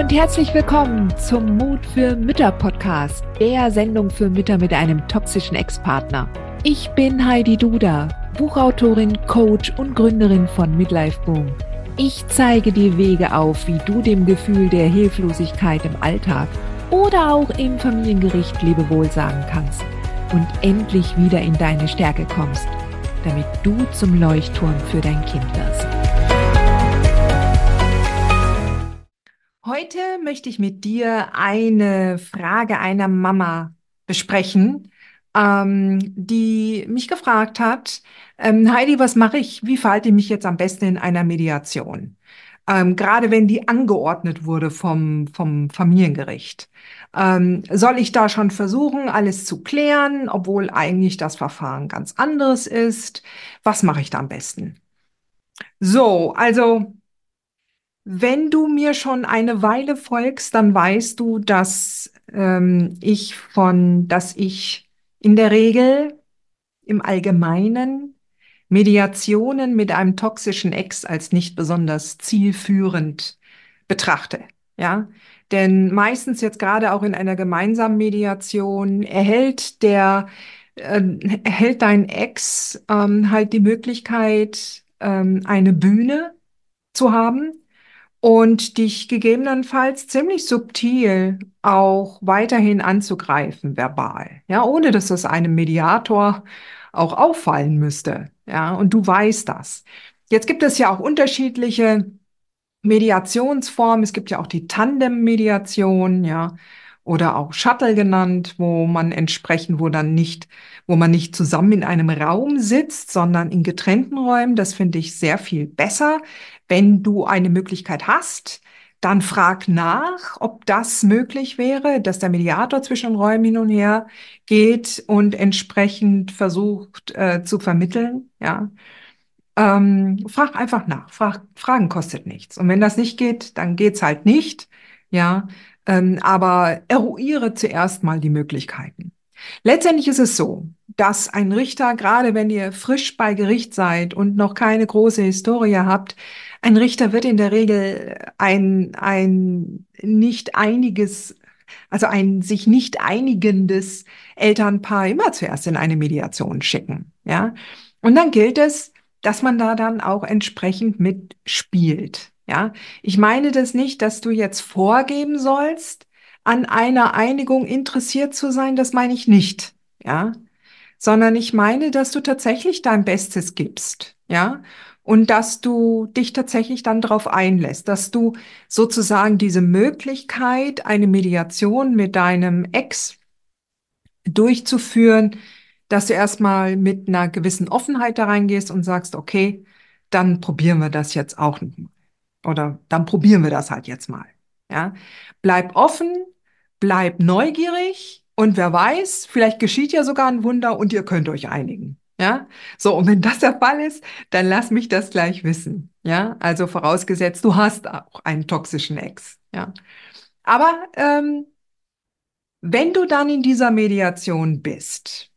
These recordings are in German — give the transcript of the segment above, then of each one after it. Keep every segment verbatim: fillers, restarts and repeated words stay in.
und herzlich willkommen zum Mut für Mütter Podcast, der Sendung für Mütter mit einem toxischen Ex-Partner. Ich bin Heidi Duda, Buchautorin, Coach und Gründerin von Midlife Boom. Ich zeige dir Wege auf, wie du dem Gefühl der Hilflosigkeit im Alltag oder auch im Familiengericht Lebewohl sagen kannst und endlich wieder in deine Stärke kommst, damit du zum Leuchtturm für dein Kind wirst. Heute möchte ich mit dir eine Frage einer Mama besprechen, ähm, die mich gefragt hat, ähm, Heidi, was mache ich? Wie verhalte ich mich jetzt am besten in einer Mediation? Ähm, gerade wenn die angeordnet wurde vom, vom Familiengericht. Ähm, soll ich da schon versuchen, alles zu klären, obwohl eigentlich das Verfahren ganz anderes ist? Was mache ich da am besten? So, also wenn du mir schon eine Weile folgst, dann weißt du, dass ähm, ich von, dass ich in der Regel im Allgemeinen Mediationen mit einem toxischen Ex als nicht besonders zielführend betrachte. Ja, denn meistens jetzt gerade auch in einer gemeinsamen Mediation erhält der äh, erhält dein Ex ähm, halt die Möglichkeit, ähm, eine Bühne zu haben und dich gegebenenfalls ziemlich subtil auch weiterhin anzugreifen, verbal, ja, ohne dass es einem Mediator auch auffallen müsste, ja, und du weißt das. Jetzt gibt es ja auch unterschiedliche Mediationsformen. Es gibt ja auch die Tandem-Mediation, ja, oder auch Shuttle genannt, wo man entsprechend, wo dann nicht, wo man nicht zusammen in einem Raum sitzt, sondern in getrennten Räumen. Das finde ich sehr viel besser. Wenn du eine Möglichkeit hast, dann frag nach, ob das möglich wäre, dass der Mediator zwischen den Räumen hin und her geht und entsprechend versucht, äh, zu vermitteln, ja. Ähm, frag einfach nach. Frag, Fragen kostet nichts. Und wenn das nicht geht, dann geht's halt nicht. Ja, ähm, aber eruiere zuerst mal die Möglichkeiten. Letztendlich ist es so, dass ein Richter, gerade wenn ihr frisch bei Gericht seid und noch keine große Historie habt, ein Richter wird in der Regel ein, ein nicht einiges, also ein sich nicht einigendes Elternpaar immer zuerst in eine Mediation schicken. Ja, und dann gilt es, dass man da dann auch entsprechend mitspielt. Ja, ich meine das nicht, dass du jetzt vorgeben sollst, an einer Einigung interessiert zu sein, das meine ich nicht. Ja, sondern ich meine, dass du tatsächlich dein Bestes gibst. Ja, und dass du dich tatsächlich dann darauf einlässt, dass du sozusagen diese Möglichkeit, eine Mediation mit deinem Ex durchzuführen, dass du erstmal mit einer gewissen Offenheit da reingehst und sagst, okay, dann probieren wir das jetzt auch noch mal. Oder dann probieren wir das halt jetzt mal. Ja? Bleib offen, bleib neugierig und wer weiß, vielleicht geschieht ja sogar ein Wunder und ihr könnt euch einigen. Ja, so, und wenn das der Fall ist, dann lass mich das gleich wissen. Ja, also vorausgesetzt, du hast auch einen toxischen Ex. Ja, aber ähm, wenn du dann in dieser Mediation bist,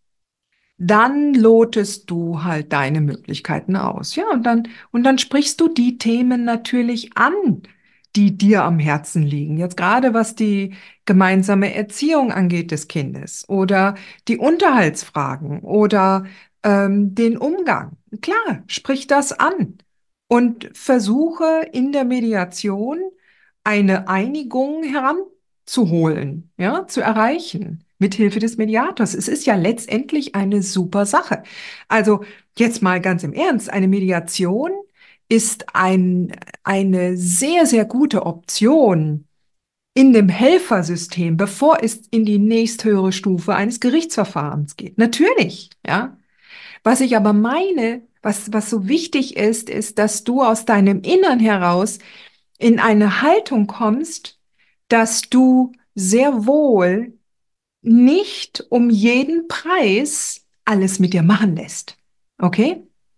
dann lotest du halt deine Möglichkeiten aus. Ja, und dann, und dann sprichst du die Themen natürlich an, die dir am Herzen liegen. Jetzt gerade was die gemeinsame Erziehung angeht des Kindes oder die Unterhaltsfragen oder ähm, den Umgang. Klar, sprich das an und versuche in der Mediation eine Einigung heranzuholen, ja, zu erreichen. Mithilfe des Mediators. Es ist ja letztendlich eine super Sache. Also jetzt mal ganz im Ernst, eine Mediation ist ein, eine sehr, sehr gute Option in dem Helfersystem, bevor es in die nächsthöhere Stufe eines Gerichtsverfahrens geht. Natürlich, ja. Was ich aber meine, was, was so wichtig ist, ist, dass du aus deinem Innern heraus in eine Haltung kommst, dass du sehr wohl nicht um jeden Preis alles mit dir machen lässt. Okay?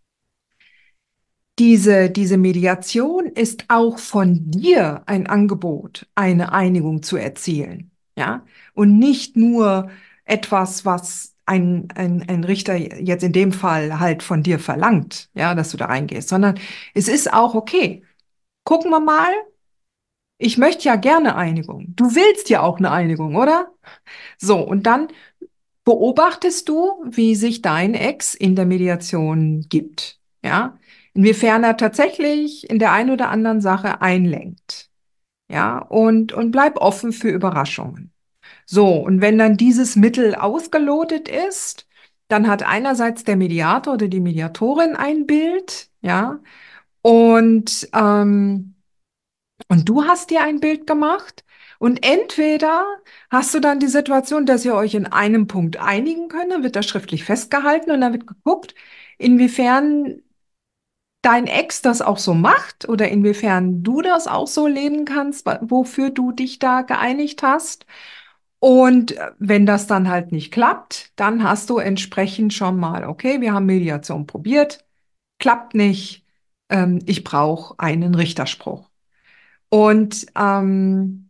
Diese, diese Mediation ist auch von dir ein Angebot, eine Einigung zu erzielen. Ja? Und nicht nur etwas, was ein, ein, ein Richter jetzt in dem Fall halt von dir verlangt, ja, dass du da reingehst, sondern es ist auch okay. Gucken wir mal, Ich möchte ja gerne Einigung. Du willst ja auch eine Einigung, oder? So, und dann beobachtest du, wie sich dein Ex in der Mediation gibt. Ja? Inwiefern er tatsächlich in der einen oder anderen Sache einlenkt. Ja, und, und bleib offen für Überraschungen. So, und wenn dann dieses Mittel ausgelotet ist, dann hat einerseits der Mediator oder die Mediatorin ein Bild, ja, und, ähm, und du hast dir ein Bild gemacht. Und entweder hast du dann die Situation, dass ihr euch in einem Punkt einigen könnt, dann wird das schriftlich festgehalten und dann wird geguckt, inwiefern dein Ex das auch so macht oder inwiefern du das auch so leben kannst, wa- wofür du dich da geeinigt hast. Und äh, wenn das dann halt nicht klappt, dann hast du entsprechend schon mal, okay, wir haben Mediation probiert, klappt nicht, ähm, ich brauche einen Richterspruch. Und ähm,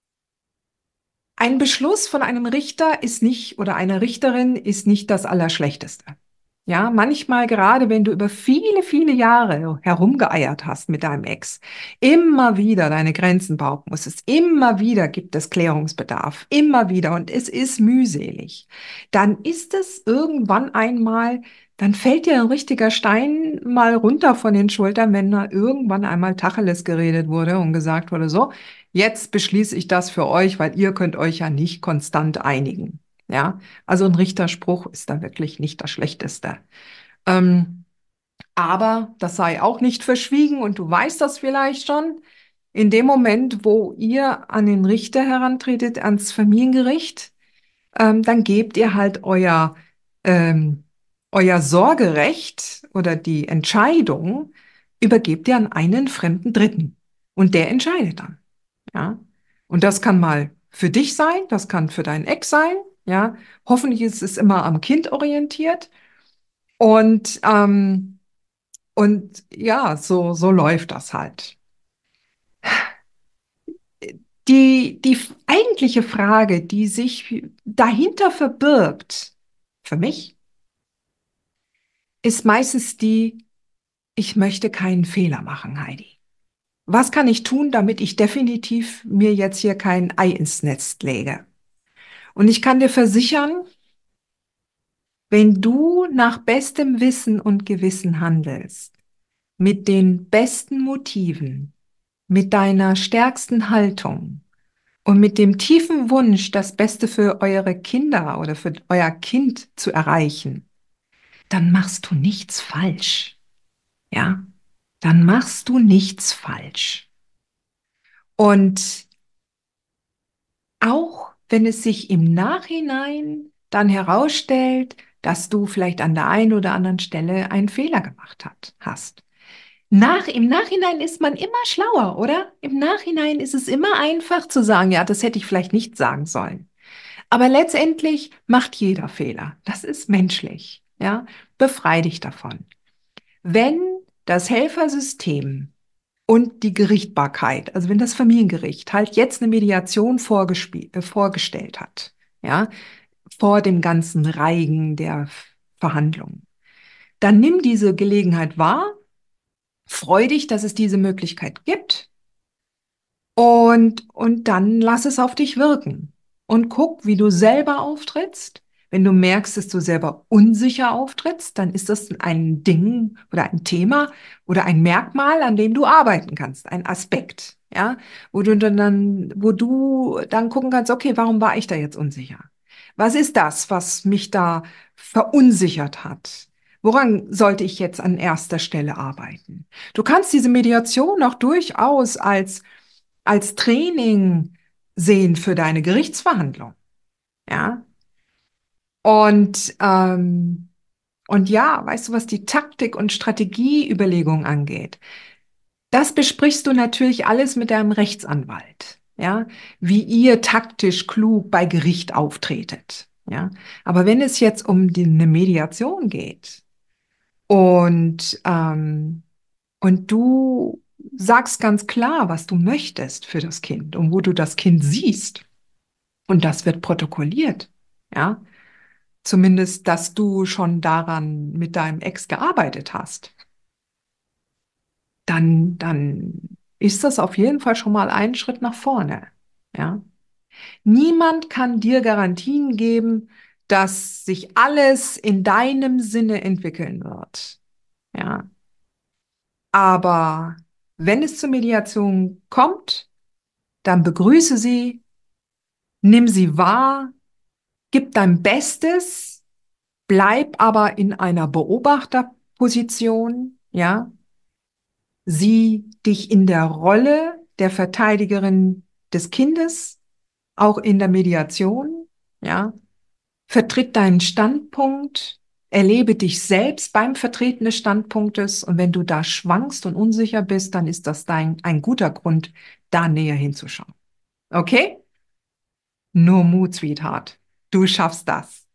ein Beschluss von einem Richter ist nicht oder einer Richterin ist nicht das Allerschlechteste. Ja, manchmal, gerade wenn du über viele, viele Jahre herumgeeiert hast mit deinem Ex, immer wieder deine Grenzen behaupten musstest, immer wieder gibt es Klärungsbedarf, immer wieder und es ist mühselig, dann ist es irgendwann einmal, dann fällt dir ein richtiger Stein mal runter von den Schultern, wenn da irgendwann einmal Tacheles geredet wurde und gesagt wurde, so, jetzt beschließe ich das für euch, weil ihr könnt euch ja nicht konstant einigen. Ja, also ein Richterspruch ist da wirklich nicht das Schlechteste. Ähm, aber das sei auch nicht verschwiegen und du weißt das vielleicht schon. In dem Moment, wo ihr an den Richter herantretet, ans Familiengericht, ähm, dann gebt ihr halt euer, ähm, euer Sorgerecht oder die Entscheidung, übergebt ihr an einen fremden Dritten. Und der entscheidet dann. Ja. Und das kann mal für dich sein, das kann für deinen Ex sein. Ja. Hoffentlich ist es immer am Kind orientiert. Und, ähm, und ja, so, so läuft das halt. Die, die eigentliche Frage, die sich dahinter verbirgt, für mich, ist meistens die, ich möchte keinen Fehler machen, Heidi. Was kann ich tun, damit ich definitiv mir jetzt hier kein Ei ins Nest lege? Und ich kann dir versichern, wenn du nach bestem Wissen und Gewissen handelst, mit den besten Motiven, mit deiner stärksten Haltung und mit dem tiefen Wunsch, das Beste für eure Kinder oder für euer Kind zu erreichen, dann machst du nichts falsch. Ja, dann machst du nichts falsch. Und auch wenn es sich im Nachhinein dann herausstellt, dass du vielleicht an der einen oder anderen Stelle einen Fehler gemacht hat, hast. Nach, im Nachhinein ist man immer schlauer, oder? Im Nachhinein ist es immer einfach zu sagen, ja, das hätte ich vielleicht nicht sagen sollen. Aber letztendlich macht jeder Fehler. Das ist menschlich. Ja, befrei dich davon. Wenn das Helfersystem und die Gerichtbarkeit, also wenn das Familiengericht halt jetzt eine Mediation vorgespie- äh, vorgestellt hat, ja, vor dem ganzen Reigen der Verhandlungen, dann nimm diese Gelegenheit wahr, freu dich, dass es diese Möglichkeit gibt und, und dann lass es auf dich wirken und guck, wie du selber auftrittst. Wenn du merkst, dass du selber unsicher auftrittst, dann ist das ein Ding oder ein Thema oder ein Merkmal, an dem du arbeiten kannst, ein Aspekt, ja, wo du dann, dann- wo du dann gucken kannst, okay, warum war ich da jetzt unsicher? Was ist das, was mich da verunsichert hat? Woran sollte ich jetzt an erster Stelle arbeiten? Du kannst diese Mediation auch durchaus als als Training sehen für deine Gerichtsverhandlung. Ja. Und, ähm, und ja, weißt du, was die Taktik und Strategieüberlegung angeht? Das besprichst du natürlich alles mit deinem Rechtsanwalt. Ja, wie ihr taktisch klug bei Gericht auftretet. Ja, aber wenn es jetzt um die, eine Mediation geht und, ähm, und du sagst ganz klar, was du möchtest für das Kind und wo du das Kind siehst, und das wird protokolliert, ja. Zumindest, dass du schon daran mit deinem Ex gearbeitet hast. Dann, dann ist das auf jeden Fall schon mal einen Schritt nach vorne. Ja? Niemand kann dir Garantien geben, dass sich alles in deinem Sinne entwickeln wird. Ja? Aber wenn es zur Mediation kommt, dann begrüße sie, nimm sie wahr, gib dein Bestes, bleib aber in einer Beobachterposition, ja? Sieh dich in der Rolle der Verteidigerin des Kindes, auch in der Mediation, ja? Vertritt deinen Standpunkt, erlebe dich selbst beim Vertreten des Standpunktes und wenn du da schwankst und unsicher bist, dann ist das dein, ein guter Grund, da näher hinzuschauen. Okay? Nur Mut, Sweetheart. Du schaffst das.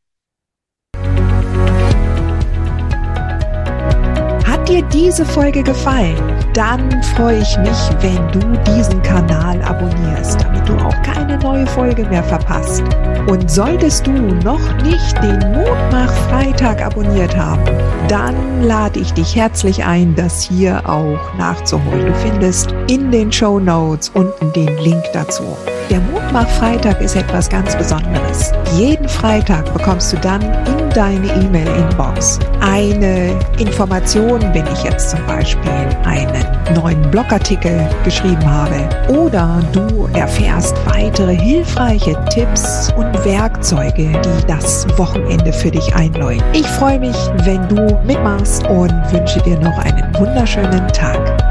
Hat dir diese Folge gefallen? Dann freue ich mich, wenn du diesen Kanal abonnierst, damit du auch keine neue Folge mehr verpasst. Und solltest du noch nicht den Mutmach-Freitag abonniert haben, dann lade ich dich herzlich ein, das hier auch nachzuholen. Du findest in den Shownotes unten den Link dazu. Der Mutmach-Freitag ist etwas ganz Besonderes. Jeden Freitag bekommst du dann in deine E-Mail-Inbox eine Information, wenn ich jetzt zum Beispiel einen neuen Blogartikel geschrieben habe, oder du erfährst weitere hilfreiche Tipps und Werkzeuge, die das Wochenende für dich einläuten. Ich freue mich, wenn du mitmachst und wünsche dir noch einen wunderschönen Tag.